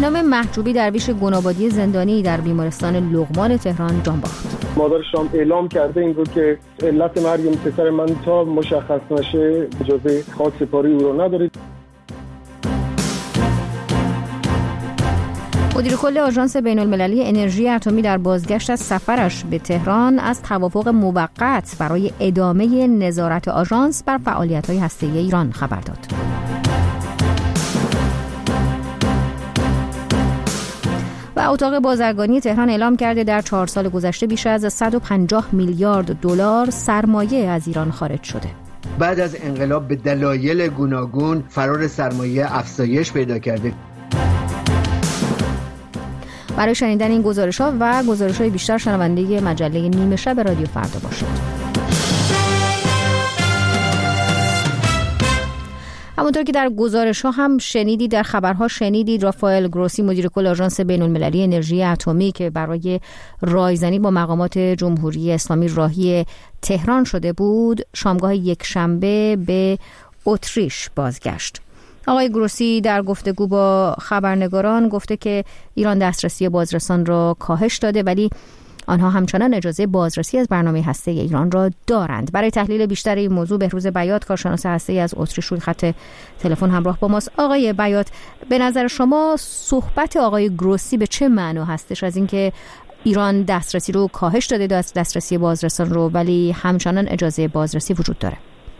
بهنام محجوبی درویش گنابادی زندانی در بیمارستان لقمان تهران جان باخت. مادرش هم اعلام کرده این رو که علت مرگ پسر من تا مشخص نشه اجازه خاکسپاری او رو ندارید. مدیر کل آژانس بین‌المللی انرژی اتمی در بازگشت از سفرش به تهران از توافق موقت برای ادامه نظارت آژانس بر فعالیت‌های هسته‌ای ایران خبر داد. و اتاق بازرگانی تهران اعلام کرده در 4 سال گذشته بیش از 150 میلیارد دلار سرمایه از ایران خارج شده. بعد از انقلاب به دلایل گوناگون فرار سرمایه افزایش پیدا کرده. برای شنیدن این گزارش‌ها و گزارش‌های بیشتر شنونده مجله نیمه شب رادیو فردا باشید. همونطور که در گزارش‌ها هم شنیدید، در خبرها شنیدید، رافائل گروسی مدیر کل آژانس بین‌المللی انرژی اتمی که برای رایزنی با مقامات جمهوری اسلامی راهی تهران شده بود، شامگاه یکشنبه به اتریش بازگشت. آقای گروسی در گفتگو با خبرنگاران گفته که ایران دسترسی بازرسان را کاهش داده، ولی آنها همچنان اجازه بازرسی از برنامه هسته‌ای ایران را دارند. برای تحلیل بیشتر این موضوع بهروز بیات کارشناس هسته‌ای از اتریش روی خط تلفن همراه با ماست. آقای بیات، به نظر شما صحبت آقای گروسی به چه معنا هستش از اینکه ایران دسترسی رو کاهش داده، دسترسی بازرسان رو، ولی همچنان اجازه بازرسی وجود داره؟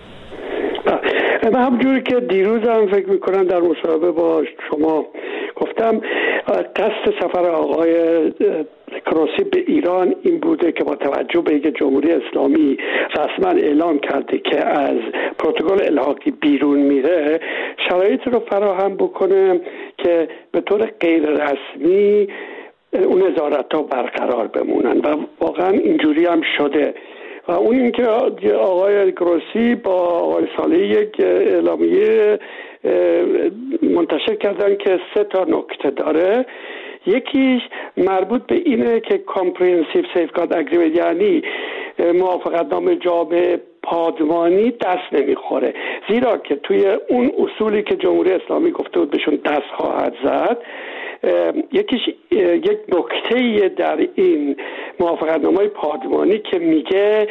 و همونجوری که دیروز هم فکر میکنم در مصاحبه با شما گفتم، قصد سفر آقای گروسی به ایران این بوده که با توجه به اینکه جمهوری اسلامی رسما اعلام کرده که از پروتکل الحاقی بیرون میره، شرایط رو فراهم بکنه که به طور غیر رسمی اون نظارت‌ها برقرار بمونن و واقعا اینجوری هم شده. و اون اینکه آقای گروسی با آقای صالحی یک اعلامیه منتشر کردن که 3 نکته داره. یکیش مربوط به اینه که کامپریهنسیو سیفگارد اگریمنت، یعنی موافقتنامه جامع پادمانی دست نمیخوره، زیرا که توی اون اصولی که جمهوری اسلامی گفته بود بهشون دست خواهد زد، یکیش یک نکته‌ای در این موافقتنامه پادمانی که میگه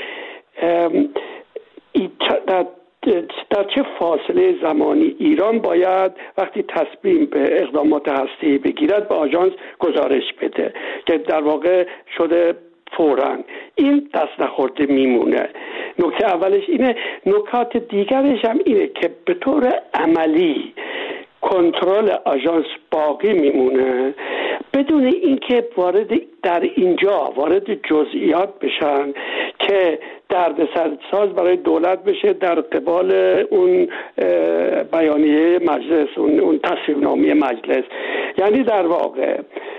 در چه فاصله زمانی ایران باید وقتی تصمیم به اقدامات هسته‌ای بگیرد به آژانس گزارش بده، که در واقع شده فوراً. این دست نخورده میمونه. نکته اولش اینه. نکات دیگرش هم اینه که به طور عملی کنترل آژانس باقی میمونه بدون اینکه در اینجا وارد جزئیات بشن که دردسرساز برای دولت بشه در قبال اون بیانیه مجلس، اون تصویبنامه مجلس. یعنی در واقع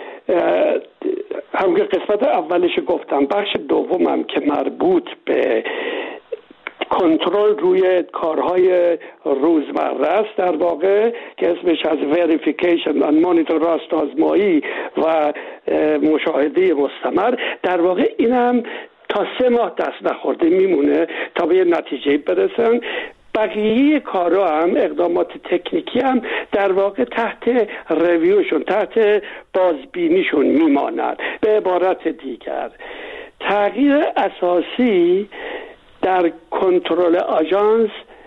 هم که قسمت اولش گفتم، بخش دومم که مربوط به کنترل روی کارهای روزمره است، در واقع که اسمش از verification and monitor، راست آزمایی و مشاهده مستمر، در واقع اینم تا 3 ماه دست نخورده میمونه تا به یه نتیجه برسن. بقیه کارها هم، اقدامات تکنیکی هم در واقع تحت ریویوشون، تحت بازبینیشون میماند. به عبارت دیگر تغییر اساسی در کنترل آژانس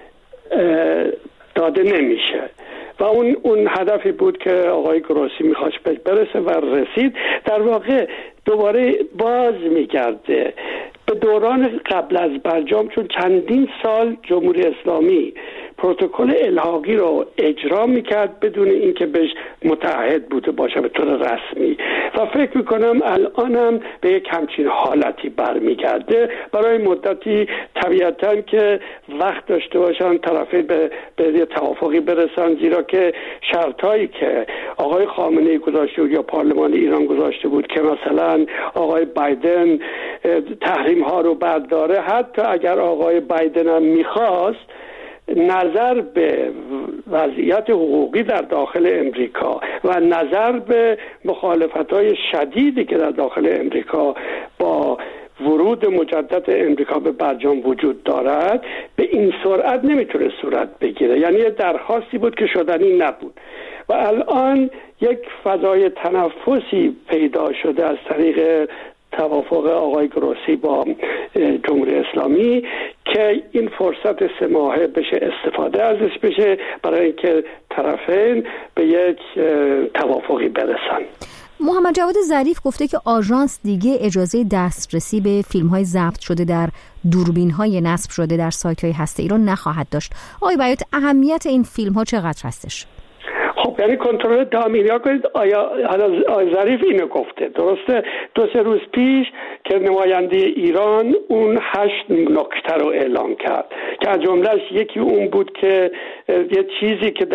داده نمیشه و اون هدفی بود که آقای گروسی میخواست برسه و رسید. در واقع دوباره باز میگرده به دوران قبل از برجام، چون چندین سال جمهوری اسلامی پروتکل الحاقی رو اجرا میکرد بدون اینکه بهش متعهد بوده باشه به طور رسمی و فکر میکنم الانم به یک همچین حالتی برمیگرده. برای مدتی طبیعتاً که وقت داشته باشن طرفین به یه توافقی برسن، زیرا که شرطایی که آقای خامنه‌ای گذاشته بود یا پارلمان ایران گذاشته بود که مثلا آقای بایدن تحریم ها رو برداره، حتی اگر آقای بایدن هم میخواست نظر به وضعیت حقوقی در داخل امریکا و نظر به مخالفت‌های شدیدی که در داخل امریکا با ورود مجدد امریکا به برجام وجود دارد، به این سرعت نمیتونه صورت بگیره. یعنی یه درخواستی بود که شدنی نبود و الان یک فضای تنفسی پیدا شده از طریق توافق آقای گروسی با جمهوری اسلامی که این فرصت 3 ماهه بشه استفاده ازش بشه برای اینکه طرفین به یک توافقی برسن. محمد جواد ظریف گفته که آژانس دیگه اجازه دسترسی به فیلم‌های ضبط شده در دوربین‌های نصب شده در سایت‌های هسته‌ای رو نخواهد داشت. آقای بیات، اهمیت این فیلم‌ها چقدر هستش؟ خب یعنی کنترل دامی. یا کنید آیا ظریف اینو گفته؟ درسته 2-3 روز پیش که نماینده ایران اون 8 نکته رو اعلام کرد که از جملهش یکی اون بود که یه چیزی که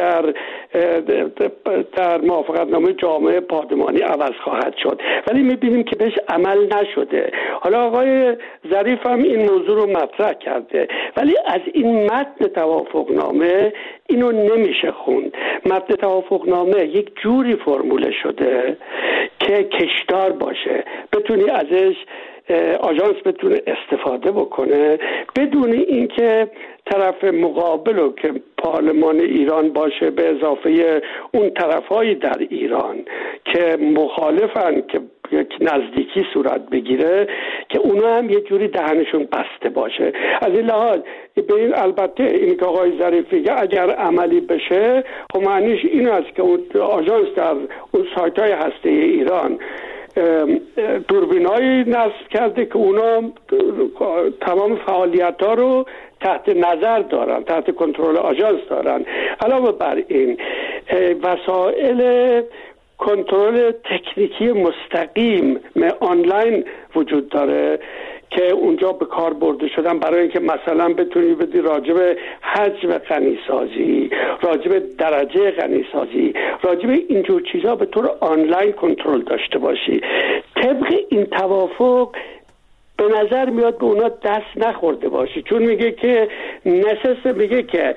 در موافقتنامه جامعه پادمانی عوض خواهد شد، ولی میبینیم که بهش عمل نشده. حالا آقای ظریف هم این موضوع رو مطرح کرده، ولی از این متن توافقنامه اینو نمیشه خوند. متن توافقنامه یک جوری فرموله شده که کشدار باشه، بتونی ازش آژانس بتونه استفاده بکنه بدون اینکه طرف مقابل رو که پارلمان ایران باشه به اضافه اون طرفایی در ایران که مخالفن که یک نزدیکی صورت بگیره که اونا هم یه جوری دهنشون بسته باشه. از این لحاظ به این البته این که آقای ظریف میگه اگر عملی بشه خب معنیش این است که اون آژانس در اون سایت‌های هسته ایران دوربینایی نصب کرده که اونا تمام فعالیت‌ها رو تحت نظر دارن، تحت کنترل آژانس دارن. علاوه بر این وسایل کنترل تکنیکی مستقیم آنلاین وجود داره که اونجا به کار برده شدن برای اینکه مثلا بتونی بدی راجب حجم غنیسازی، راجب درجه غنیسازی، راجب اینجور چیزا به طور آنلاین کنترل داشته باشی. طبق این توافق به نظر میاد به اونا دست نخورده باشی، چون میگه که میگه که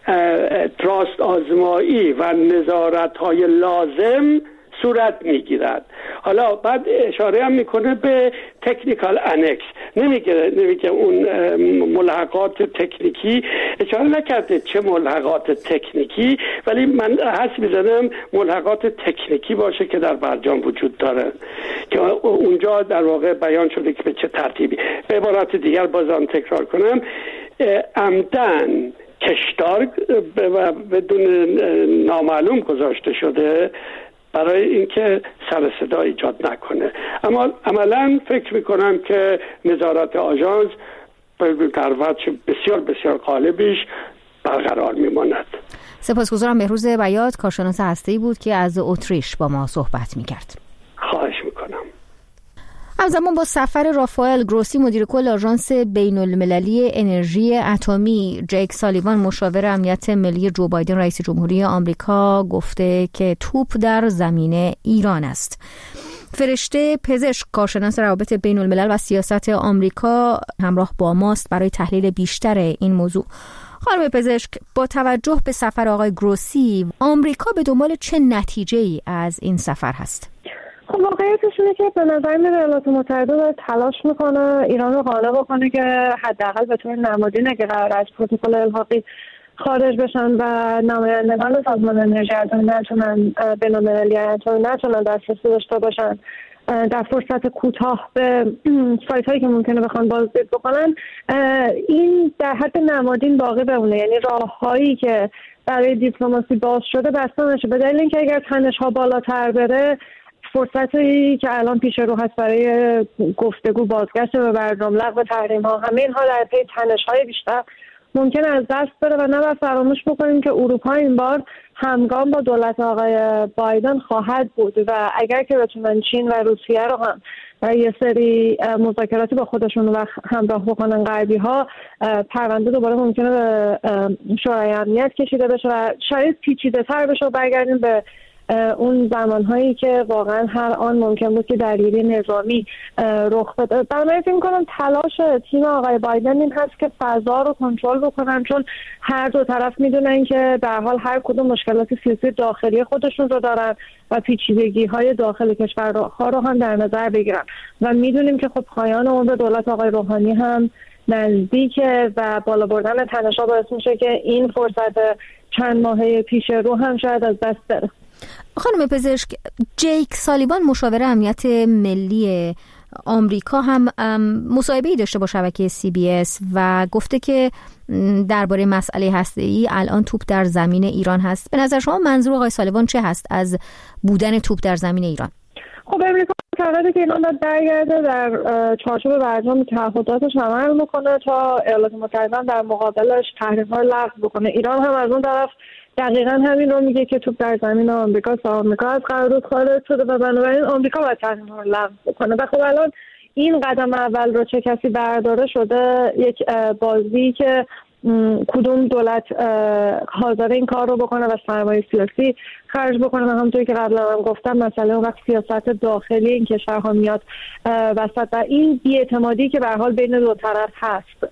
راست آزمایی و نظارت‌های لازم صورت میگیرد. حالا بعد اشاره هم میکنه به تکنیکال انکس، نمیگه اون ملحقات تکنیکی، اشاره نکرده چه ملحقات تکنیکی، ولی من حس میزنم ملحقات تکنیکی باشه که در برجام وجود داره که اونجا در واقع بیان شده که به چه ترتیبی. به عبارت دیگر بازم تکرار کنم، عمدن کشدار و بدون نامعلوم گذاشته شده برای اینکه سر صدا ایجاد نکنه. اما عملاً فکر میکنم که نظارت آژانس در وجه بسیار بسیار غالبیش برقرار میماند. سپاسگزارم. بهروز بیات، کارشناس هسته‌ای بود که از اتریش با ما صحبت میکرد. خواهش میکنم. همزمان با سفر رافائل گروسی مدیر کل آژانس بین‌المللی انرژی اتمی، جیک سالیوان مشاور امنیت ملی جو بایدن رئیس جمهوری آمریکا گفته که توپ در زمین ایران است. فرشته پزشک، کارشناس روابط بین‌الملل و سیاست آمریکا، همراه با ماست برای تحلیل بیشتر این موضوع. خانم پزشک، با توجه به سفر آقای گروسی، آمریکا به دنبال چه نتیجه‌ای از این سفر هست؟ خب واقعیتش اینه که به نظر میاد ایالات متحده داره تلاش میکنه ایران رو قانع بکنه که حداقل به طور نمادین اگه قرار از پروتکل الحاقی خارج بشن و نمایندگان سازمان انرژی اتمی نتونن بین‌المللی اتمی نتونن دسترسی داشته باشن در فرصت کوتاه به سایت هایی که ممکنه بخوان بازدید بکنن، این در حد نمادین باقی بمونه. یعنی راههایی که برای دیپلماسی باز شده بسته نشه، به دلیل اینکه اگر تنش ها بالاتر بره فرصتی که الان پیش رو هست برای گفتگو، بازگشت به برجام، لغو تحریم ها، همه اینها در پی تنش های بیشتر ممکن از دست بره و نباید فراموش بکنیم که اروپا این بار همگام با دولت آقای بایدن خواهد بود و اگر که بتونن چین و روسیه رو هم یه سری مذاکراتی با خودشون و همراه بکنن غربی ها، پرونده دوباره ممکنه به شورای امنیت کشیده بشه و شاید پیچیده تر بشه و برگردیم به اون زمانهایی که واقعا هر آن ممکن بود که درگیری نظامی رخ بده. بنابراین فکر می‌کنم تلاش تیم آقای بایدن این هست که فضا رو کنترل بکنن، چون هر دو طرف میدونن که در حال هر کدوم مشکلات سیاسی داخلی خودشون رو دارن و پیچیدگی‌های داخل کشورها رو هم در نظر بگیرن و میدونیم که خب پایان اون به دولت آقای روحانی هم نزدیکه و بالا بردن تنش‌ها باعث میشه که این فرصت چند ماهه پیش رو هم شاید از دست بره. خانم پزشک، جیک سالیوان مشاور امنیت ملی آمریکا هم مصاحبه‌ای داشته با شبکه CBS و گفته که درباره مسئله هسته‌ای الان توپ در زمین ایران هست. به نظر شما منظور آقای سالیوان چه هست از بودن توپ در زمین ایران؟ خب امریکا معتقده که ایران باید برگرده در چارچوب برجام تعهداتش عمل بکنه تا ایالات متحده در مقابلش تحریم‌ها لغو بکنه. ایران هم از اون طرف دقیقاً همین رو میگه که توپ در زمین آمریکاست، آمریکا از قرارداد خارج شده و بنابراین آمریکا باید تحریم‌ها رو لغو بکنه. و خب الان این قدم اول رو چه کسی برداره شده یک بازی که کدوم دولت حاضر این کار رو بکنه و سرمایه سیاسی خرج بکنه و همونطوری که قبلا هم گفتم مسئله اون وقت سیاست داخلی این کشورها میاد وسط و این بی‌اعتمادی که به هر حال بین دو طرف هست.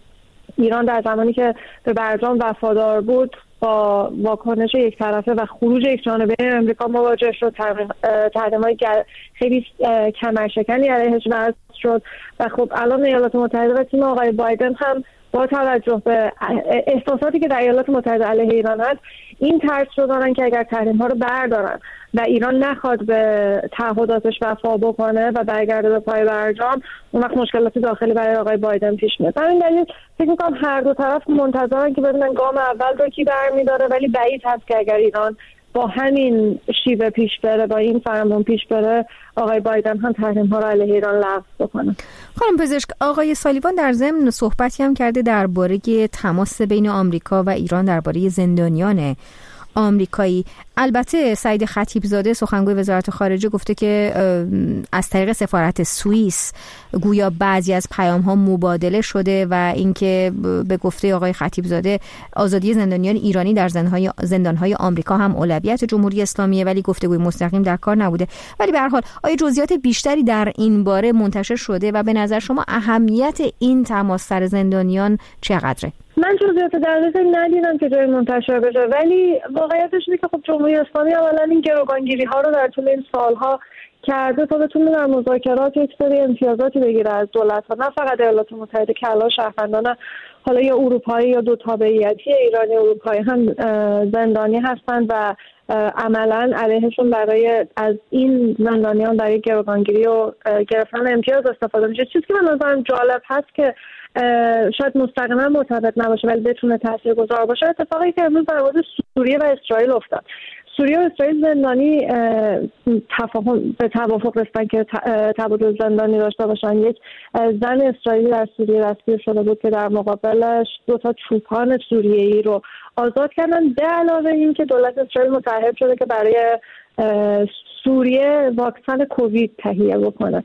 ایران در زمانی که به برجام وفادار بود با واکنش یک طرفه و خروج یک جانبه امریکا مواجه شد، تحریم‌های خیلی کمرشکنی علیهش وضع شد و خب الان ایالات متحده و تیم آقای بایدن هم با توجه به احساساتی که در ایالات متحده علیه ایران هست این ترس رو دارن که اگر تحریم‌ها رو بردارن و ایران نخواد به تعهداتش وفا بکنه و برگرده به پای برجام، اون وقت مشکلات داخلی برای آقای بایدن پیش میاد. همین دلیل فکر می‌کنم هر دو طرف منتظرن که ببینن گام اول رو کی برمی‌داره، ولی بعید هست که اگر ایران با همین شیوه پیش بره، با این فرمان پیش بره، آقای بایدن هم تحریم‌ها رو علیه ایران لغو بکنه. خانم پزشک، آقای سالیوان در ضمن صحبتی هم کرده درباره تماس بین آمریکا و ایران درباره زندانیان آمریکایی. البته سعید خطیبزاده سخنگوی وزارت خارجه گفته که از طریق سفارت سوئیس گویا بعضی از پیام‌ها مبادله شده و اینکه به گفته آقای خطیبزاده آزادی زندانیان ایرانی در زندان‌های آمریکا هم اولویت جمهوری اسلامیه، ولی گفتگوی مستقیم در کار نبوده. ولی به هر حال آیا جزئیات بیشتری در این باره منتشر شده و به نظر شما اهمیت این تماس سر زندانیان چقدره؟ من جزئیات دقیقی ندیدم که جای منتشر بشه، ولی واقعیتش اینه که خب جمهوری اسلامی اولا این گروگانگیری ها رو در طول این سالها کرده تا بتونه در مذاکرات یک سری امتیازاتی بگیره از دولت‌ها، نه فقط ایالات متحده که الان شهروندان حالا یا اروپایی یا دو تابعیتی ایرانی اروپایی هم زندانی هستند و عملاً علیهشون برای از این زندانیان برای گروگانگیری و گرفتن امتیاز استفاده میشه. چیزی که من نظرم جالب هست که شاید مستقیما مرتبط نباشه ولی بتونه تاثیرگذار باشه، اتفاقی که امروز در مورد سوریه و اسرائیل افتاد. سوریه و اسرائیل زندانی به توافق رسیدن که تبادل زندانی داشته باشن. یک زن اسرائیلی در سوریه دستگیر شده بود که در مقابلش 2 چوپان سوریه‌ای رو آزاد کردن، به علاوه این که دولت اسرائیل متعهد شده که برای سوریه واکسن کووید تهیه بکنه.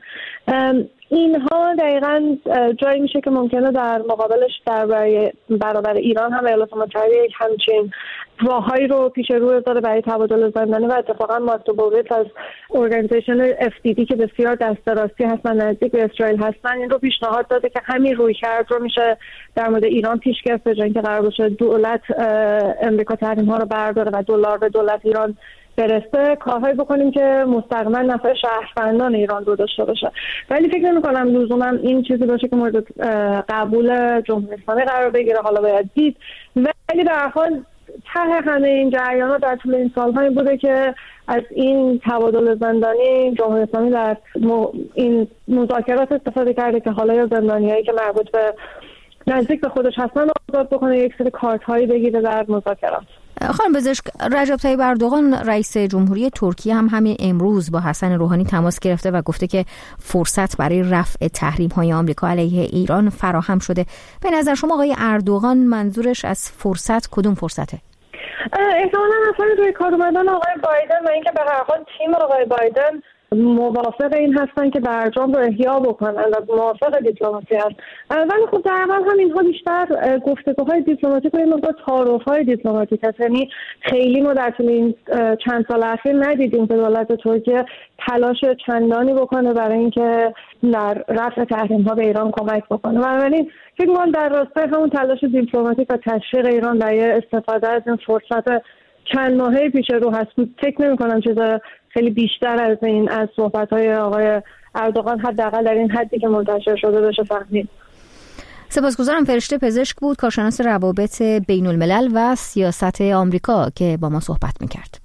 اینها دقیقاً جایی میشه که ممکنه در مقابلش در برابر ایران هم ایالات متحده همچین راههایی رو پیش رو بذاره برای تبادل زندانی و اتفاقا ماسکو بوریس از ارگانیزیشن FDD که بسیار دست راستی هستن نزدیک به اسرائیل هستن این رو پیشنهاد داده که همین رویکرد رو میشه در مورد ایران پیش گرفت، به جای اینکه قرار باشه دولت امریکا تحریم‌ها رو برداره و دلار به دولت ایران برسه، کارهایی بکنیم که مستقیما نفع شهروندان ایران رو داشته باشه. ولی فکر نمی‌کنم لزوما این چیزی باشه که مورد قبول جمهوری اسلامی قرار بگیره. حالا باید دید، ولی به هر حال ته همه این جریانات در طول این سال‌ها این بوده که از این تبادل زندانی جمهوری اسلامی در این مذاکرات استفاده کرده که حالا یا زندانیایی که مربوط به نزدیک به خودش هستن آزاد بکنه، یک سری کارت‌هایی بگیره در مذاکرات. خانم پزشک، رجب طیب اردوغان رئیس جمهوری ترکیه هم همین امروز با حسن روحانی تماس گرفته و گفته که فرصت برای رفع تحریم‌های آمریکا علیه ایران فراهم شده. به نظر شما آقای اردوغان منظورش از فرصت کدوم فرصته؟ احتمالاً اصلا روی کار اومدن آقای بایدن و اینکه به هر حال تیم آقای بایدن موافق این هستن که برجام رو احیا بکنن و موافق دیپلماسی هستن. ولی خب در عمل هم اینها بیشتر گفتگوهای دیپلماتیک و این مقدار تعارف‌های دیپلماتیک هست. یعنی خیلی ما در طول این چند سال اخیر ندیدیم که دولت ترکیه تلاش چندانی بکنه برای اینکه در رفع تحریم‌ها به ایران کمک بکنه. بنابراین فکر می‌کنم در راستای همون تلاش دیپلماتیک و تشویق ایران برای استفاده از این فرصت چند ماهه پیش رو هست. فکر نمی‌کنم چیز خیلی بیشتر از این از صحبت‌های آقای اردوغان حداقل در این حدی که منتشر شده بشه فهمید. سپاسگزارم. فرشته پزشک بود، کارشناس روابط بین الملل و سیاست آمریکا که با ما صحبت میکرد.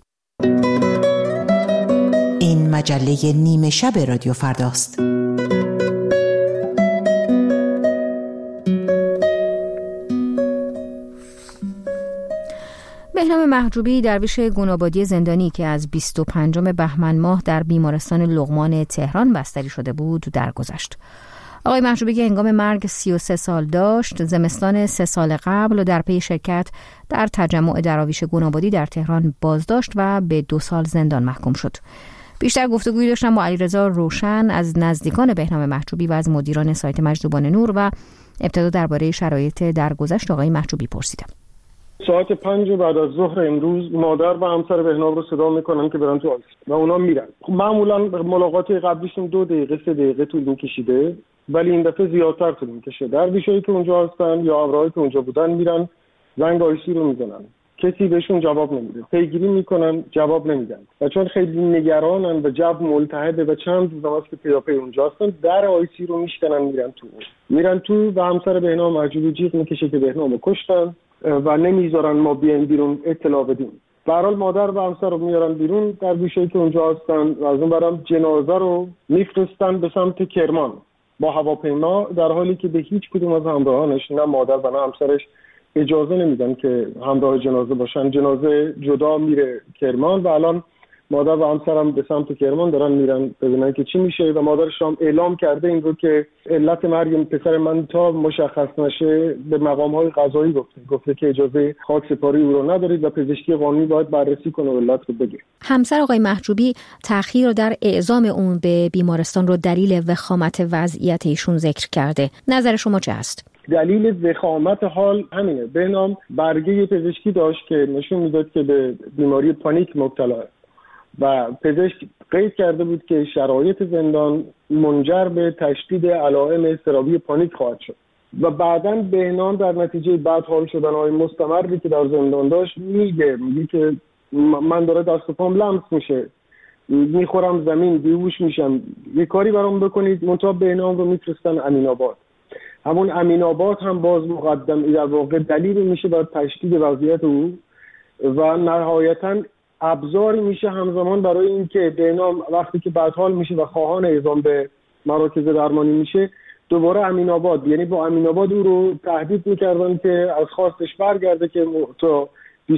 این مجله نیمه شب رادیو فرداست. بهنام محجوبی، درویش گنابادی زندانی که از 25 بهمن ماه در بیمارستان لقمان تهران بستری شده بود درگذشت. آقای محجوبی که هنگام مرگ 33 سال داشت، زمستان 3 سال قبل در پی شرکت در تجمع دراویش گنابادی در تهران بازداشت و به 2 سال زندان محکوم شد. بیشتر گفتگویی داشتم با علیرضا روشن از نزدیکان بهنام محجوبی و از مدیران سایت مجذوبان نور و ابتدا درباره شرایط درگذشت آقای محجوبی پرسیدم. ساعت 5 بعد از ظهر امروز مادر و همسر بهنام رو صدا میکنن که برن تو آیسی و اونا میرن. معمولا ملاقات قبلیشون 2 دقیقه 3 دقیقه طول میکشیده، ولی این دفعه زیادتر طول میکشه. درویشایی که اونجا هستن یا ابرهایی که اونجا بودن میرن زنگ آیسی رو میزنن، کسی بهشون جواب نمیده، پیگیری میکنن جواب نمیدن و چون خیلی نگرانن و جو ملتهبه و چند روز هست که پیاپی اونجا هستن، در آیسی رو میشکنن میرن تو و همسر بهنام محجوبی جیغ میکشه که بهنامو کشتن و نمیذارن ما بیایم بیرون اطلاع بدیم. به هر حال مادر و همسر رو میارن بیرون، درویشایی که اونجا هستن و از اون برام جنازه رو میفرستن به سمت کرمان با هواپیما، در حالی که به هیچ کدوم از همراهانش، نه مادر و نه همسرش، اجازه نمیدن که همراه جنازه باشن. جنازه جدا میره کرمان و الان مادر و همسرم به سمت کرمان دارن میرن ببینن که چی میشه و مادرش هم اعلام کرده این رو که علت مرگ پسر من تا مشخص نشه به مقام‌های قضایی گفته که اجازه خاکسپاری او رو ندارید و پزشکی قانونی باید بررسی کنه و علت رو بگه. همسر آقای محجوبی تأخیر در اعزام اون به بیمارستان رو دلیل وخامت وضعیت ایشون ذکر کرده. نظر شما چه است؟ دلیل وخامت حال همینه. بهنام برگه پزشکی داشت که نشون میداد که به بیماری پانیک مبتلا و پزشک قید کرده بود که شرایط زندان منجر به تشدید علائم اضطرابی پانیک خواهد شد و بعداً بهنام در نتیجه بدحال شدن‌های مستمری که در زندان داشت میگه که من داره دست و پام لمس میشه، میخورم زمین، بیهوش میشم، یه کاری برام بکنید. منتها بهنام رو میفرستن امین‌آباد. همون امین‌آباد هم باز مقدم در واقع دلیل میشه بر تشدید وضعیت او و نهایتاً ابزاری میشه همزمان برای اینکه بهنام وقتی که بدحال میشه و خواهان اعزام به مراکز درمانی میشه دوباره امین‌آباد، یعنی با امین‌آباد او رو تهدید میکردن که از خواستش برگرده که تا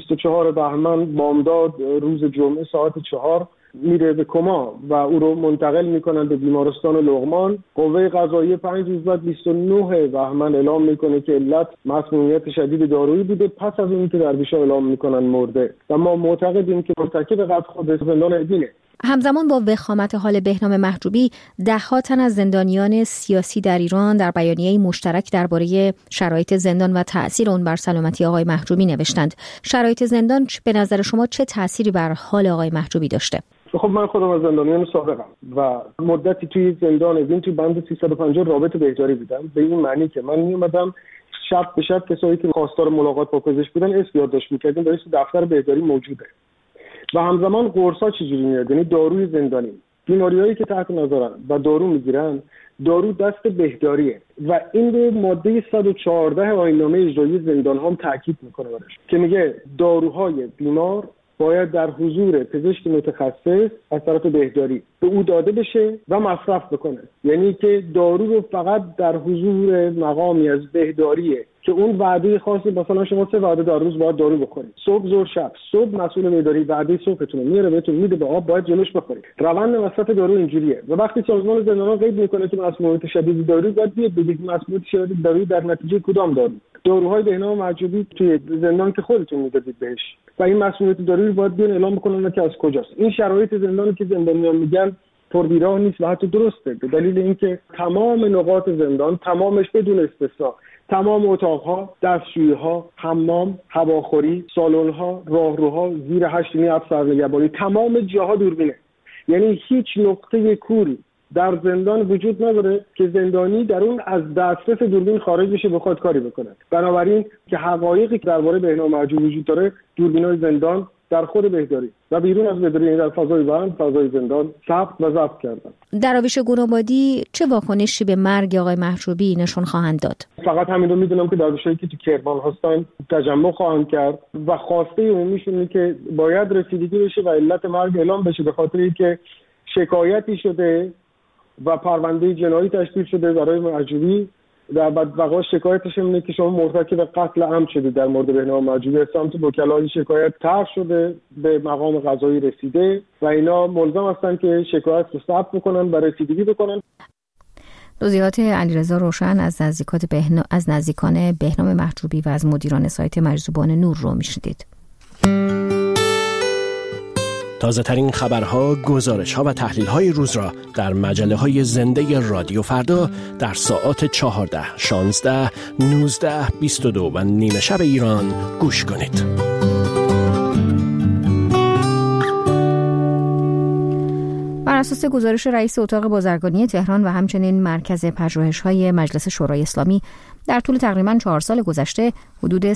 24 بهمن بامداد روز جمعه ساعت 4 میره به کما و او رو منتقل میکنن به بیمارستان لقمان. قوه قضاییه 5 روز بعد 29 بهمن اعلام میکنه که علت مسمومیت شدید دارویی بوده، پس از اینکه درویشا اعلام میکنن مرده و ما معتقدیم که مرتکب قتل خود زندان ادینه. همزمان با وخامت حال بهنام محجوبی، ده‌ها تن از زندانیان سیاسی در ایران در بیانیه‌ای مشترک درباره شرایط زندان و تأثیر اون بر سلامتی آقای محجوبی نوشتند. شرایط زندان به نظر شما چه تأثیری بر حال آقای محجوبی داشته؟ خب من خودم از زندانیان سابقم و مدتی توی زندان ادین توی بند 350 رابط بهداری بودم، به این معنی که من میومدم شب به شب کسایی که خواستار ملاقات با پزشک بودن اسم یادداشت می‌کردیم، در دفتر بهداری موجوده و همزمان قرصا چجوری میاد، یعنی داروی زندانی، بیماریایی که تحت نظرن و دارو میگیرن، دارو دست بهداریه و این به ماده 114 آیین‌نامه اجرایی زندان هم تاکید میکنه برش که میگه داروهای بیمار باید در حضور پزشک متخصص از طرف بهداری به او داده بشه و مصرف بکنه، یعنی که دارو رو فقط در حضور مقامی از بهداریه که اون وعده خاصی، مثلا شما 3 وعده در روز باید دارو بخورید، صبح ظهر شب. صبح مسئول بهداری وعده صبحتون میاره بهتون میده به آب، باید جلوش بخورید. روند مصرف دارو اینجوریه و وقتی سازمان زندان‌ها قید میکنه که مسمومیت شدید دارو، باید بیاد بگید مسمومیت شدید دارو در نتیجه کدام دارو. داروهای بهنام محجوبی توی زندان که خودتون میدادید بهش و این مسمومیت دارویی باید بیان اعلام بکنن که از کجاست. این شرایط زندانی که زندانیان میگن پربیراه نیست و حتی درسته، به دلیل اینکه تمام نقاط زندان، تمامش بدون استثنا، تمام اتاقها، دستشویی‌ها، حمام، هواخوری، سالن‌ها، راهروها، زیر 8 افسر نگهبانی، تمام جاها دوربینه. یعنی هیچ نقطه کور در زندان وجود نداره که زندانی در اون از دسترس دوربین خارج بشه بخواد کاری بکنه. بنابراین که حقایقی که درباره بهنام محجوبی وجود داره، دوربینای زندان در خود بهداری و بیرون از بهداری، در فضای بند، فضای زندان ثبت و ضبط کردن. دراویش گنابادی چه واکنشی به مرگ آقای محجوبی نشون خواهند داد؟ فقط همین رو میدونم که دراویشایی که تو کرمان هستن تجمع خواهند کرد و خواسته عمومیشون اینه که باید رسیدگی بشه و علت مرگ اعلام بشه، به خاطر اینکه شکایتی شده و پرونده جنایی تشکیل شده برای محجوبی. در بعد وقایع شکایتش اینه که شما مرتکب قتل عمد شدید. در مورد بهنام محجوبی از سمت وکلای شکایت طرح شده، به مقام قضایی رسیده و اینا ملزم هستن که شکایت رو ثبت بکنن و رسیدگی بکنن. توضیحات علیرضا روشن از نزدیکان بهنام محجوبی و از مدیران سایت مجذوبان نور رو میشنیدید. تازه ترین خبرها، گزارش‌ها و تحلیل‌های روز را در مجله‌های زنده رادیو فردا در ساعات 14، 16، 19، 22 و نیمه شب ایران گوش کنید. بر اساس گزارش رئیس اتاق بازرگانی تهران و همچنین مرکز پژوهش‌های مجلس شورای اسلامی، در طول تقریباً 4 سال گذشته حدود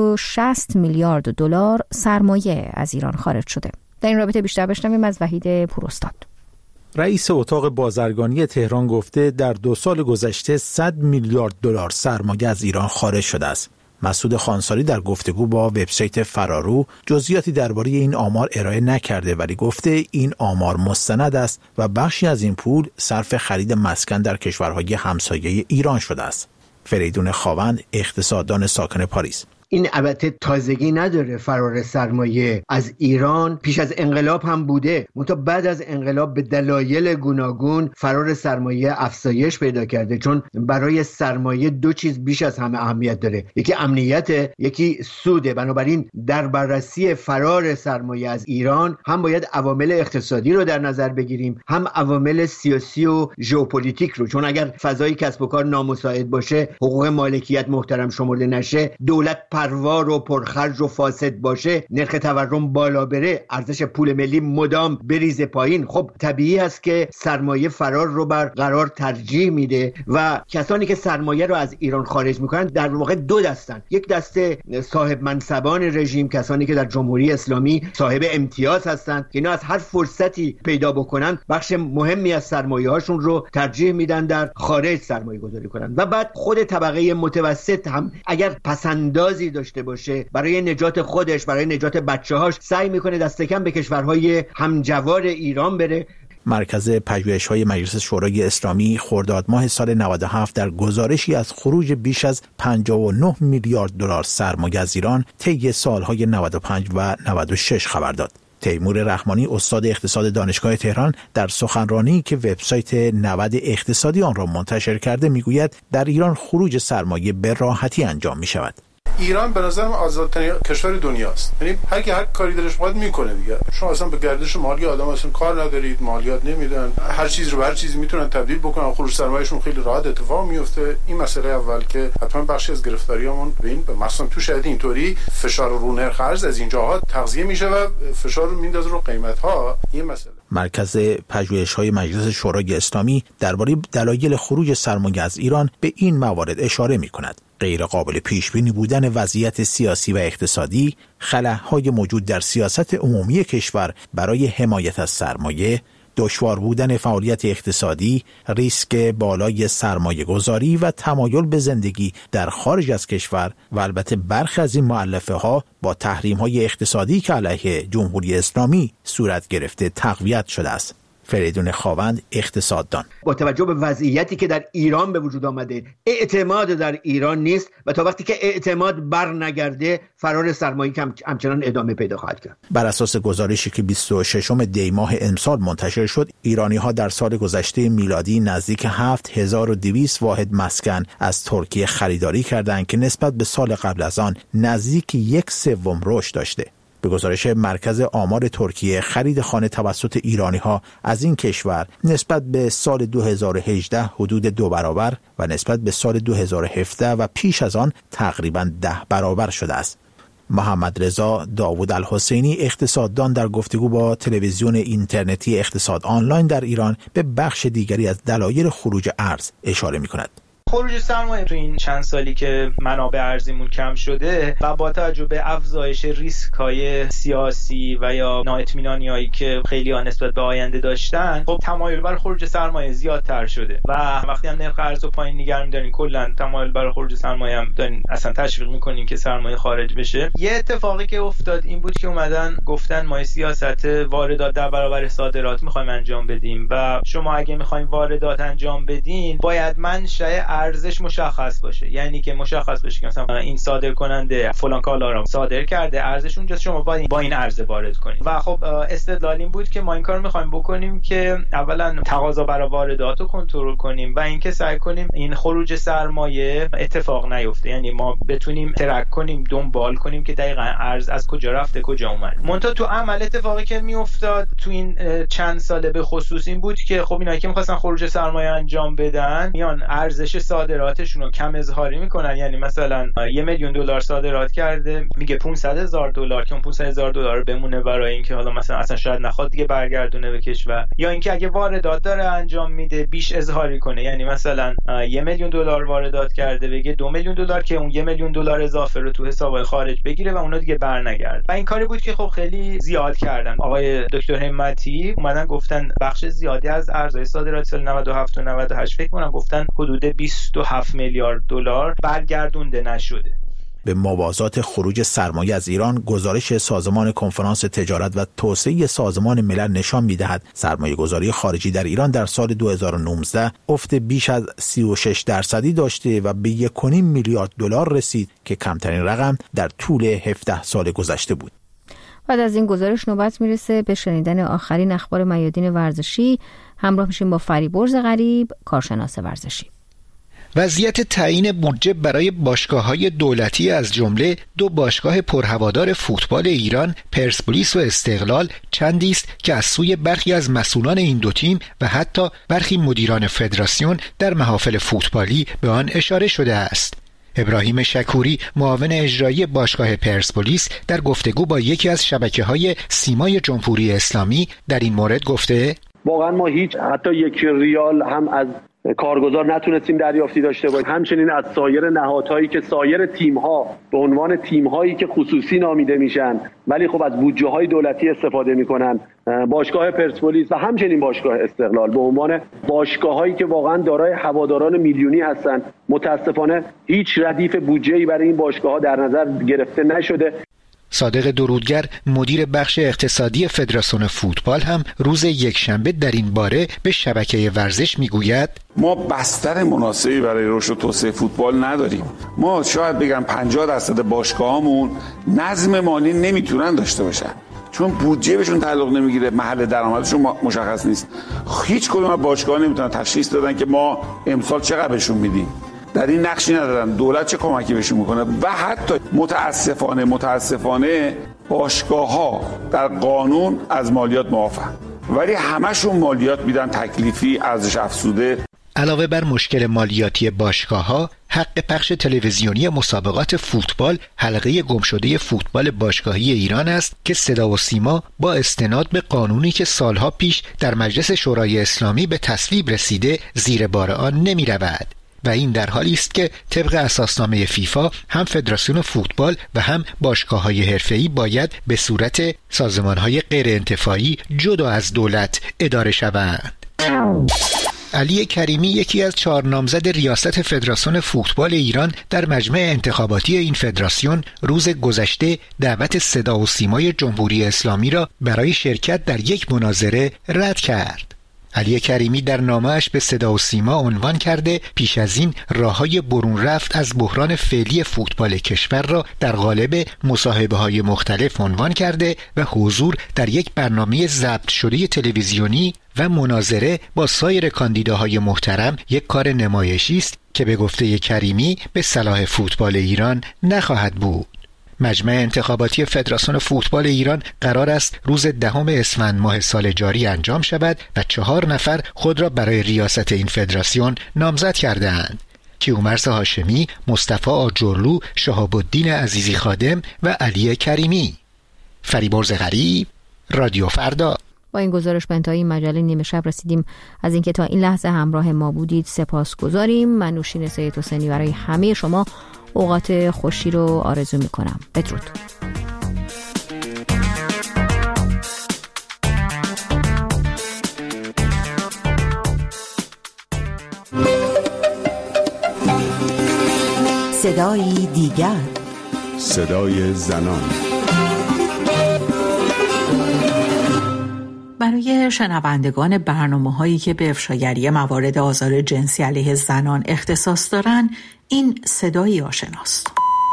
160 میلیارد دلار سرمایه از ایران خارج شده. در این رابطه بیشتر بشنویم از وحید پوراستاد. رئیس اتاق بازرگانی تهران گفته در 2 سال گذشته 100 میلیارد دلار سرمایه از ایران خارج شده است. مسعود خانساری در گفتگو با وبسایت فرارو جزئیاتی درباره این آمار ارائه نکرده، ولی گفته این آمار مستند است و بخشی از این پول صرف خرید مسکن در کشورهای همسایه ایران شده است. فریدون خاوند، اقتصاددان ساکن پاریس: این البته تازگی نداره. فرار سرمایه از ایران پیش از انقلاب هم بوده، منتها بعد از انقلاب به دلایل گوناگون فرار سرمایه افزایش پیدا کرده، چون برای سرمایه 2 چیز بیش از همه اهمیت داره: یکی امنیت، یکی سوده. بنابراین در بررسی فرار سرمایه از ایران هم باید عوامل اقتصادی رو در نظر بگیریم، هم عوامل سیاسی و ژئوپلیتیک رو، چون اگر فضای کسب و کار نامساعد باشه، حقوق مالکیت محترم شمرده نشه، دولت پروار و پرخرج و فاسد باشه، نرخ تورم بالا بره، ارزش پول ملی مدام بریزه پایین، خب طبیعی است که سرمایه فرار رو برقرار ترجیح میده و کسانی که سرمایه رو از ایران خارج میکنن در واقع 2 دستن. یک دسته صاحب منصبان رژیم، کسانی که در جمهوری اسلامی صاحب امتیاز هستند که اینا از هر فرصتی پیدا بکنن بخش مهمی از سرمایه هاشون رو ترجیح میدن در خارج سرمایه گذاری کنن. و بعد خود طبقه متوسط هم اگر پسندازی داشته باشه برای نجات خودش، برای نجات بچه‌هاش، سعی میکنه دست کم به کشورهای همجوار ایران بره. مرکز پژوهش‌های مجلس شورای اسلامی خرداد ماه سال 97 در گزارشی از خروج بیش از 59 میلیارد دلار سرمایه از ایران طی سالهای 95 و 96 خبر داد. تیمور رحمانی، استاد اقتصاد دانشگاه تهران، در سخنرانی که وبسایت نود اقتصادی آن را منتشر کرده میگوید در ایران خروج سرمایه به راحتی انجام می شود. ایران به نظرم آزادترین کشور دنیاست. یعنی هر کی هر کاری دلش می‌خواد میکنه دیگه. شما اصلا به گردش مالی آدم اصلا کار ندارید، مالیات نمیدن، هر چیز رو به هر چیزی میتونن تبدیل بکنن، خروج سرمایه‌شون خیلی راحت اتفاق میفته. این مسئله اول که حتما بخشی از گرفتاریامون به این مثلا تو شاید اینطوری فشار رو نرخ ارز از اینجاها تغذیه میشه و فشار رو میندازه رو قیمت‌ها. این مسئله. مرکز پژوهش‌های مجلس شورای اسلامی درباره دلایل خروج سرمایه از ایران به این موارد اشاره می‌کند: غیر قابل پیش بینی بودن وضعیت سیاسی و اقتصادی، خلاهای موجود در سیاست عمومی کشور برای حمایت از سرمایه، دشوار بودن فعالیت اقتصادی، ریسک بالای سرمایه گذاری و تمایل به زندگی در خارج از کشور و البته برخی از این مؤلفه ها با تحریم های اقتصادی که علیه جمهوری اسلامی صورت گرفته تقویت شده است. فریدون خاوند، اقتصاددان: با توجه به وضعیتی که در ایران به وجود آمده، اعتماد در ایران نیست و تا وقتی که اعتماد بر نگرده فرار سرمایه همچنان ادامه پیدا خواهد کرد. بر اساس گزارشی که 26 دی ماه امسال منتشر شد، ایرانی‌ها در سال گذشته میلادی نزدیک 7200 واحد مسکن از ترکیه خریداری کردند که نسبت به سال قبل از آن نزدیک 1/3 رشد داشته. به گزارش مرکز آمار ترکیه، خرید خانه توسط ایرانی‌ها از این کشور نسبت به سال 2018 حدود 2 برابر و نسبت به سال 2017 و پیش از آن تقریباً 10 برابر شده است. محمد رضا داوود الحسینی، اقتصاددان، در گفتگو با تلویزیون اینترنتی اقتصاد آنلاین در ایران به بخش دیگری از دلایل خروج ارز اشاره می‌کند. خروج سرمایه تو این چند سالی که منابع ارزیمون کم شده و با توجه به افزایش ریسک‌های سیاسی و یا نااطمینانی‌هایی که خیلی‌ها نسبت به آینده داشتن، خب تمایل بر خروج سرمایه زیادتر شده و وقتی هم نرخ ارز رو پایین نگه می‌دارین، کلاً تمایل بر خروج سرمایه هم دارین، اصلا تشویق می‌کنین که سرمایه خارج بشه. یه اتفاقی که افتاد این بود که اومدن گفتن ما سیاست واردات در برابر صادرات می‌خوایم انجام بدیم و شما اگه می‌خواید واردات انجام بدین باید منشأ ارزش مشخص باشه، یعنی که مشخص بشه که مثلا این صادر کننده فلان کالا رو صادر کرده، ارزش اونجاست، شما با این ارز وارد کنید. و خب استدلال این بود که ما این کارو می‌خوایم بکنیم که اولا تقاضا برای واردات رو کنترل کنیم و اینکه سعی کنیم این خروج سرمایه اتفاق نیفته، یعنی ما بتونیم ترک کنیم، دنبال کنیم که دقیقاً ارز از کجا رفته کجا اومد. منتها تو عمل اتفاقی که میافتاد تو این چند ساله به خصوص این بود که خب اینایی که می‌خواستن خروج سرمایه انجام بدن میان ارزش صادراتشون رو کم اظهاری میکنن، یعنی مثلا $1,000,000 صادرات کرده میگه $500,000 که اون $500,000 بمونه برای اینکه حالا مثلا اصلا شاید نخواد دیگه برگردونه به کشور، یا اینکه اگه واردات داره انجام میده بیش اظهاری کنه، یعنی مثلا $1,000,000 واردات کرده بگه $2,000,000 که اون $1,000,000 اضافه رو تو حسابهای خارج بگیره و اونا دیگه برنگرده. و این کاری بود که خب خیلی زیاد کردن. آقای دکتر همتی اومدن گفتن بخش زیادی از ارزهای صادرات سال 97 و 98 فکر کنم گفتن حدود $27 میلیارد برگردونده نشده. به موازات خروج سرمایه از ایران، گزارش سازمان کنفرانس تجارت و توسعه سازمان ملل نشان می‌دهد سرمایه گذاری خارجی در ایران در سال 2019 افت بیش از 36% داشته و به $1.5 میلیارد رسید که کمترین رقم در طول 17 سال گذشته بود. بعد از این گزارش نوبت میرسه به شنیدن آخرین اخبار میادین ورزشی. همراه میشیم با فریبرز غریب، کارشناس ورزشی. وضعیت تعیین بودجه برای باشگاه‌های دولتی از جمله 2 باشگاه پرهوادار فوتبال ایران، پرسپولیس و استقلال، چندی است که از سوی برخی از مسئولان این دو تیم و حتی برخی مدیران فدراسیون در محافل فوتبالی به آن اشاره شده است. ابراهیم شکوری، معاون اجرایی باشگاه پرسپولیس، در گفتگو با یکی از شبکه‌های سیمای جمهوری اسلامی در این مورد گفته: واقعا ما حتی $1 ریال هم از کارگزار نتونستیم دریافتی داشته باشیم. همچنین از سایر نهادهایی که سایر تیم‌ها به عنوان تیم‌هایی که خصوصی نامیده میشن ولی خب از بودجه‌های دولتی استفاده میکنن، باشگاه پرسپولیس و همچنین باشگاه استقلال به عنوان باشگاه‌هایی که واقعا دارای هواداران میلیونی هستن، متاسفانه هیچ ردیف بودجه‌ای برای این باشگاه‌ها در نظر گرفته نشده. صادق درودگر، مدیر بخش اقتصادی فدراسیون فوتبال، هم روز یکشنبه در این باره به شبکه ورزش میگوید: ما بستر مناسبی برای رشد و توسعه فوتبال نداریم. ما شاید بگم 50% باشگاهامون نظم مالی نمیتونن داشته باشن، چون بودجه بهشون تعلق نمیگیره، محل درآمدشون مشخص نیست. هیچ کدوم از باشگاه‌ها نمیتونن تشخیص بدن که ما امسال چقدر بهشون میدیم. در این نقشی ندارن دولت چه کمکی بهشون میکنه. و حتی متاسفانه باشگاه‌ها در قانون از مالیات معافن، ولی همشون مالیات میدن تکلیفی، ارزش افزوده. علاوه بر مشکل مالیاتی باشگاه‌ها، حق پخش تلویزیونی مسابقات فوتبال حلقه گمشده فوتبال باشگاهی ایران است که صدا و سیما با استناد به قانونی که سالها پیش در مجلس شورای اسلامی به تصویب رسیده زیر بار آن نمی رود. و این در حالی است که طبق اساسنامه فیفا هم فدراسیون فوتبال و هم باشگاه‌های حرفه‌ای باید به صورت سازمان‌های غیر انتفاعی جدا از دولت اداره شوند. علی کریمی، یکی از 4 نامزد ریاست فدراسیون فوتبال ایران، در مجمع انتخاباتی این فدراسیون روز گذشته دعوت صدا و سیمای جمهوری اسلامی را برای شرکت در یک مناظره رد کرد. علی کریمی در نامه‌اش به صدا و سیما عنوان کرده پیش از این راه‌های برون رفت از بحران فعلی فوتبال کشور را در قالب مصاحبه‌های مختلف عنوان کرده و حضور در یک برنامه ضبط شده تلویزیونی و مناظره با سایر کاندیداهای محترم یک کار نمایشی است که به گفته کریمی به صلاح فوتبال ایران نخواهد بود. مجمع انتخاباتی فدراسیون فوتبال ایران قرار است روز 10 اسفند ماه سال جاری انجام شود و 4 نفر خود را برای ریاست این فدراسیون نامزد کرده‌اند: کیومرث هاشمی، مصطفی آجرلو، شهاب الدین عزیزی خادم و علی کریمی. فریبرز غریب، رادیو فردا. با این گزارش به انتهای مجله نیمه شب رسیدیم. از اینکه تا این لحظه همراه ما بودید سپاسگزاریم. من نوشین سید حسینی برای همه شما اوقات خوشی رو آرزو میکنم. بدرود. صدای دیگر، صدای زنان. برای شنوندگان برنامه‌هایی که به افشاگری موارد آزار جنسی علیه زنان اختصاص دارند، این صدایی آشناست.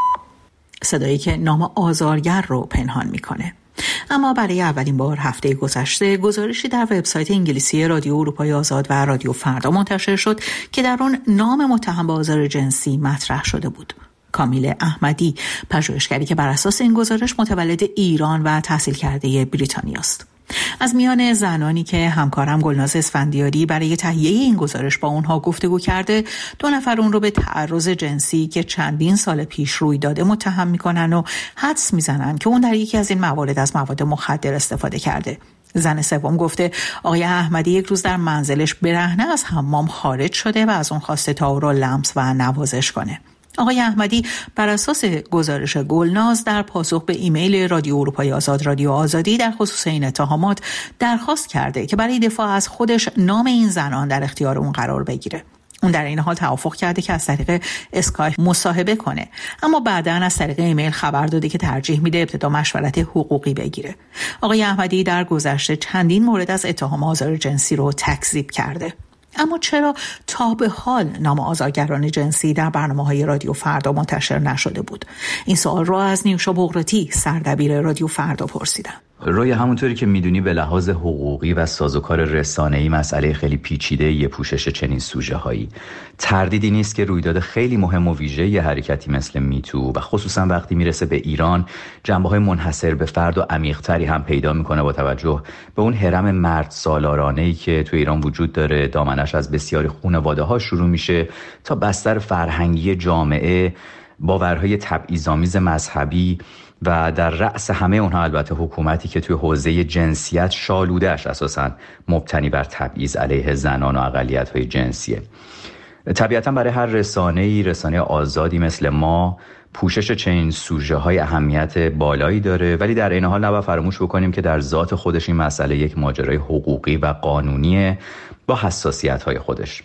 صدایی که نام آزارگر رو پنهان میکنه. اما برای اولین بار هفته گذشته گزارشی در وبسایت انگلیسی رادیو اروپای آزاد و رادیو فردا منتشر شد که در آن نام متهم به آزار جنسی مطرح شده بود. کامیل احمدی، پژوهشگری که بر اساس این گزارش متولد ایران و تحصیل کرده بریتانیا است. از میان زنانی که همکارم گلناز اسفندیاری برای تهیه این گزارش با اونها گفتگو کرده، 2 نفر اون رو به تعرض جنسی که چندین سال پیش روی داده متهم میکنن و حدس میزنن که اون در یکی از این موارد از مواد مخدر استفاده کرده. زن سوم گفته آقای احمدی یک روز در منزلش برهنه از حمام خارج شده و از اون خواسته تا او را لمس و نوازش کنه. آقای احمدی بر اساس گزارش گلناز در پاسخ به ایمیل رادیو اروپای آزاد رادیو آزادی در خصوص این اتهامات درخواست کرده که برای دفاع از خودش نام این زنان در اختیار اون قرار بگیره. اون در این حال توافق کرده که از طریق اسکایپ مصاحبه کنه، اما بعداً از طریق ایمیل خبر داده که ترجیح میده ابتدا مشورت حقوقی بگیره. آقای احمدی در گذشته چندین مورد از اتهام آزار جنسی رو تکذیب کرده. اما چرا تا به حال نام آزارگران جنسی در برنامه‌های رادیو فردا منتشر نشده بود؟ این سوال را از نیوشا بغراتی، سردبیر رادیو فردا پرسیدم. روی همونطوری که میدونی به لحاظ حقوقی و سازوکار رسانه‌ای مسئله خیلی پیچیده پوشش چنین سوژه‌هایی. تردیدی نیست که رویداد خیلی مهم و ویژه یه حرکتی مثل میتو و خصوصا وقتی میرسه به ایران جنبه‌های منحصر به فرد و عمیق‌تری هم پیدا میکنه با توجه به اون هرم مرد سالارانه‌ای که تو ایران وجود داره. دامنش از بسیاری خانواده‌ها شروع میشه تا بستر فرهنگی جامعه، باورهای تبعیض‌آمیز مذهبی و در رأس همه اونها البته حکومتی که توی حوزه جنسیت شالوده‌اش اساساً مبتنی بر تبعیض علیه زنان و اقلیت‌های جنسیه. طبیعتاً برای هر رسانه آزادی مثل ما پوشش چنین سوژه‌های اهمیت بالایی داره، ولی در این حال نباید فراموش بکنیم که در ذات خودش این مسئله یک ماجرای حقوقی و قانونیه با حساسیت‌های خودش.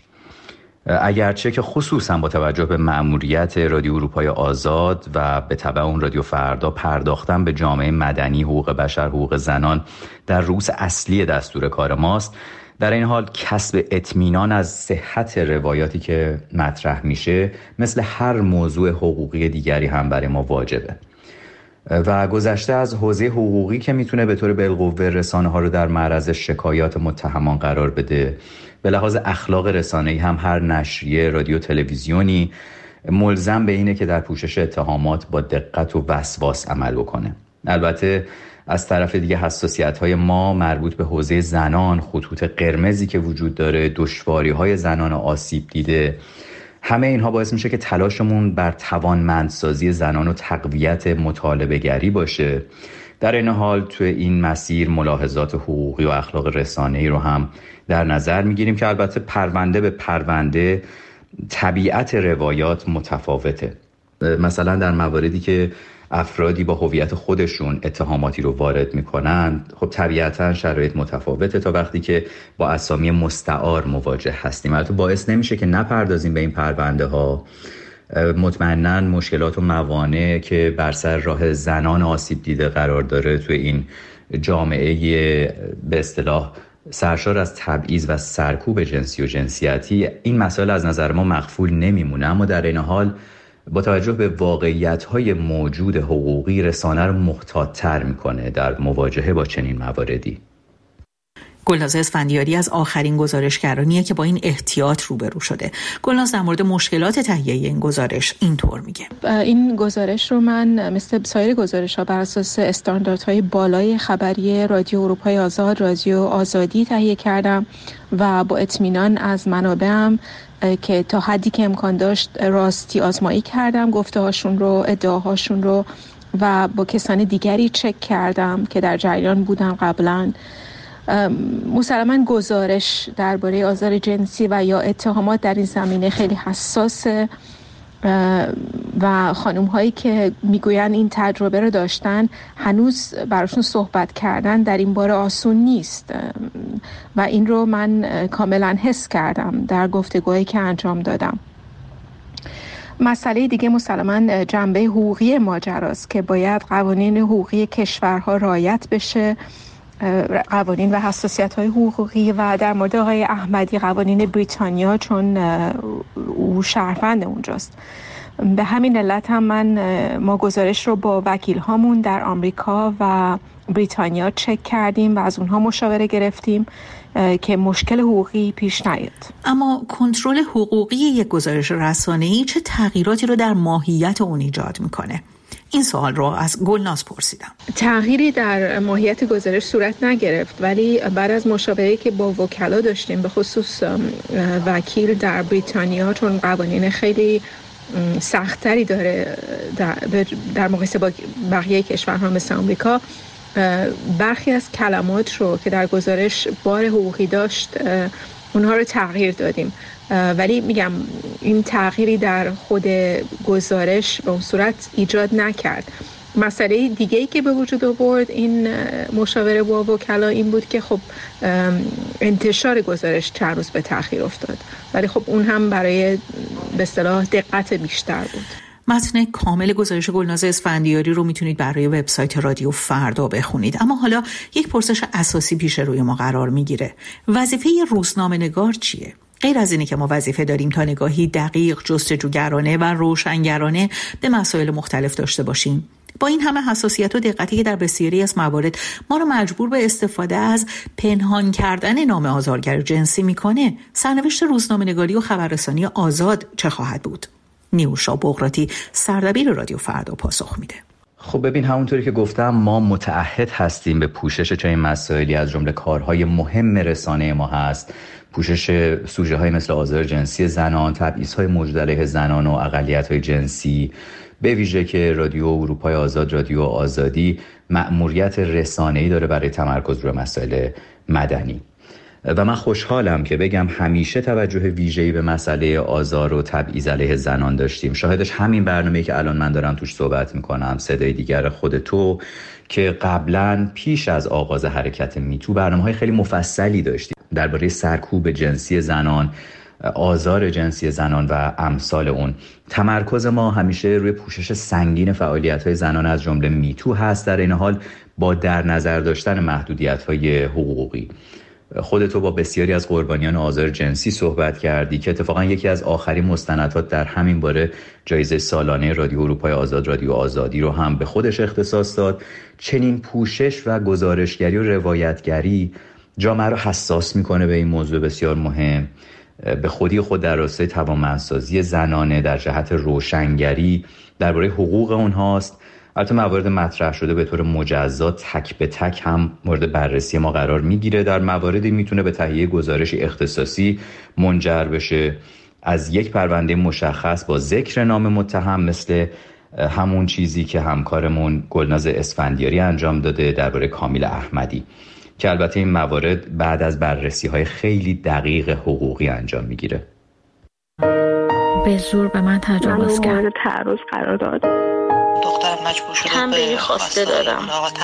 اگرچه که خصوصا با توجه به مأموریت رادیو اروپای آزاد و به تبع اون رادیو فردا پرداختن به جامعه مدنی، حقوق بشر، حقوق زنان در رؤوس اصلی دستور کار ماست، در این حال کسب اطمینان از صحت روایاتی که مطرح میشه مثل هر موضوع حقوقی دیگری هم برای ما واجبه. و گذشته از حوزه حقوقی که میتونه به طور بالقوه رسانه ها رو در معرض شکایات متهمان قرار بده، به لحاظ اخلاق رسانه‌ای هم هر نشریه، رادیو، تلویزیونی ملزم به اینه که در پوشش اتهامات با دقت و وسواس عمل بکنه. البته از طرف دیگه حساسیت‌های ما مربوط به حوزه زنان، خطوط قرمزی که وجود داره، دشواری‌های زنان آسیب دیده، همه اینها باعث میشه که تلاشمون بر توانمندسازی زنان و تقویت مطالبه‌گری باشه. در این حال توی این مسیر ملاحظات حقوقی و اخلاق رسانه‌ای رو هم در نظر میگیریم که البته پرونده به پرونده طبیعت روایات متفاوته. مثلا در مواردی که افرادی با هویت خودشون اتهاماتی رو وارد میکنن، خب طبیعتا شرایط متفاوته تا وقتی که با اسامی مستعار مواجه هستیم. البته باعث نمیشه که نپردازیم به این پرونده ها. مطمئناً مشکلات و موانع که بر سر راه زنان آسیب دیده قرار داره توی این جامعه به اصطلاح سرشار از تبعیض و سرکوب جنسی و جنسیتی، این مسائل از نظر ما مغفول نمیمونه. اما در این حال با توجه به واقعیت‌های موجود حقوقی رسانه رو محتاط‌تر می‌کنه در مواجهه با چنین مواردی. گلناز اسفندیاری از آخرین گزارشگرانیه که با این احتیاط روبرو شده. گلناز در مورد مشکلات تهیه این گزارش اینطور میگه: این گزارش رو من مثل سایر گزارش‌ها بر اساس استانداردهای بالای خبری رادیو اروپای آزاد، رادیو آزادی تهیه کردم و با اطمینان از منابعم که تا حدی که امکان داشت راستی آزمایی کردم، گفته‌هاشون رو، ادعاهاشون رو، و با کسان دیگری چک کردم که در جریان بودن قبلا مسلماً گزارش درباره آزار جنسی و یا اتهامات در این زمینه خیلی حساسه و خانم هایی که میگوین این تجربه رو داشتن هنوز براشون صحبت کردن در این باره آسون نیست و این رو من کاملا حس کردم در گفتگوهایی که انجام دادم. مسئله دیگه مسلماً جنبه حقوقی ماجراست که باید قوانین حقوقی کشورها رعایت بشه، قوانین و حساسیت‌های حقوقی، و در مورد آقای احمدی قوانین بریتانیا، چون او شهروند اونجاست. به همین علت هم ما گزارش رو با وکیل هامون در آمریکا و بریتانیا چک کردیم و از اونها مشاوره گرفتیم که مشکل حقوقی پیش نیاد. اما کنترل حقوقی یک گزارش رسانه‌ای چه تغییراتی رو در ماهیت اون ایجاد میکنه؟ این سوال رو از گلناز پرسیدم. تغییری در ماهیت گزارش صورت نگرفت، ولی بعد از مشاوره که با وکلا داشتیم، به خصوص وکیل در بریتانیا، چون قوانین خیلی سخت‌تری داره در مقایسه با بقیه کشورها مثل آمریکا، برخی از کلمات رو که در گزارش بار حقوقی داشت اونها رو تغییر دادیم، ولی میگم این تغییری در خود گزارش به اون صورت ایجاد نکرد. مسئله دیگه‌ای که به وجود آورد این مشاوره با وکلا این بود که خب انتشار گزارش چند روز به تأخیر افتاد، ولی خب اون هم برای به اصطلاح دقت بیشتر بود. متن کامل گزارش گلناز اسفندیاری رو میتونید برای وبسایت رادیو فردا بخونید. اما حالا یک پرسش اساسی پیش روی ما قرار میگیره. وظیفه روزنامه‌نگار چیه؟ غیر از اینه که ما وظیفه داریم تا نگاهی دقیق، جستجوگرانه و روشنگرانه به مسائل مختلف داشته باشیم، با این همه حساسیت و دقتی که در بسیاری از موارد ما رو مجبور به استفاده از پنهان کردن نام آزارگر جنسی میکنه، سرنوشت روزنامه‌نگاری و خبررسانی آزاد چه خواهد بود؟ نیوشا بغراتی، سردبیر رادیو فردا، پاسخ میده. خب ببین، همونطوری که گفتم ما متعهد هستیم به پوشش چنین مسائلی. از جمله کارهای مهم رسانه ما هست پوشش سوژه های مثل آزار جنسی زنان، تبعیض‌های موجود علیه زنان و اقلیت‌های جنسی، به ویژه که رادیو اروپای آزاد، رادیو آزادی مأموریت رسانه‌ای داره برای تمرکز روی مسائل مدنی. و من خوشحالم که بگم همیشه توجه ویژه‌ای به مسئله آزار و تبعیض علیه زنان داشتیم. شاهدش همین برنامه‌ای که الان من دارم توش صحبت میکنم، صدای دیگر خود تو، که قبلا پیش از آغاز حرکت میتو برنامه‌های خیلی مفصلی داشتیم درباره سرکوب جنسی زنان، آزار جنسی زنان و امثال اون. تمرکز ما همیشه روی پوشش سنگین فعالیت‌های زنان از جمله میتو هست، در این حال با در نظر داشتن محدودیت‌های حقوقی. خودتو با بسیاری از قربانیان آزار جنسی صحبت کردی که اتفاقا یکی از آخرین مستندات در همین باره جایزه سالانه رادیو اروپای آزاد، رادیو آزادی رو هم به خودش اختصاص داد. چنین پوشش و گزارشگری و روایتگری جامعه رو حساس میکنه به این موضوع بسیار مهم. به خودی خود در راستای توانمندسازی زنانه در جهت روشنگری درباره حقوق اونهاست. البته موارد مطرح شده به طور مجزا تک به تک هم مورد بررسی ما قرار میگیره. در مواردی میتونه به تهیه گزارشی اختصاصی منجر بشه، از یک پرونده مشخص با ذکر نام متهم، مثل همون چیزی که همکارمون گلناز اسفندیاری انجام داده درباره کامیل احمدی، که البته این موارد بعد از بررسی‌های خیلی دقیق حقوقی انجام میگیره. به زور به من تجاوز کرد. من تعرض قرار داد. دخترم مجبور شده تنبیهی خواسته دادم.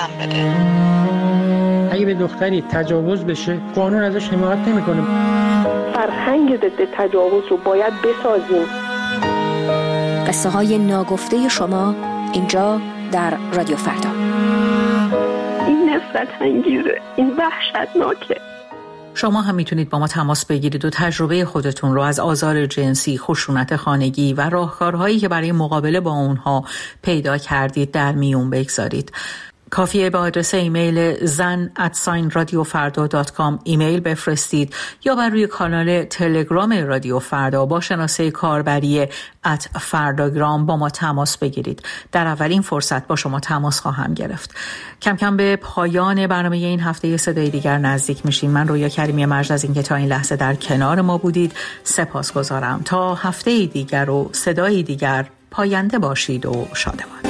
اگه به دختری تجاوز بشه قانون ازش حمایت نمیکنه. فرهنگ ضد تجاوز رو باید بسازیم. قصه های ناگفته شما اینجا در رادیو فردا. این نفرت انگیزه، این وحشتناکه. شما هم میتونید با ما تماس بگیرید و تجربه خودتون رو از آزار جنسی، خشونت خانگی و راهکارهایی که برای مقابله با اونها پیدا کردید در میون بگذارید. کافیه به آدرس ایمیل zan@radiofarda.com ایمیل بفرستید یا بر روی کانال تلگرام رادیو فردا با شناسه کاربری @فرdagram با ما تماس بگیرید. در اولین فرصت با شما تماس خواهم گرفت. کم کم به پایان برنامه این هفته صدای دیگر نزدیک میشیم. من رویا کریمی مجد از اینکه تا این لحظه در کنار ما بودید سپاسگزارم. تا هفته دیگر و صدای دیگر، پاینده باشید و شادمان.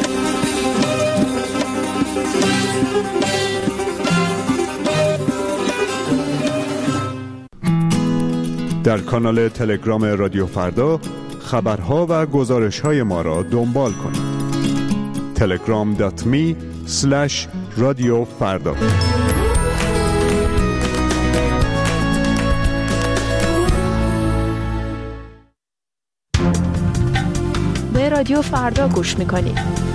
در کانال تلگرام رادیو فردا خبرها و گزارش‌های ما را دنبال کنید. telegram.me/رادیو فردا. به رادیو فردا گوش میکنید.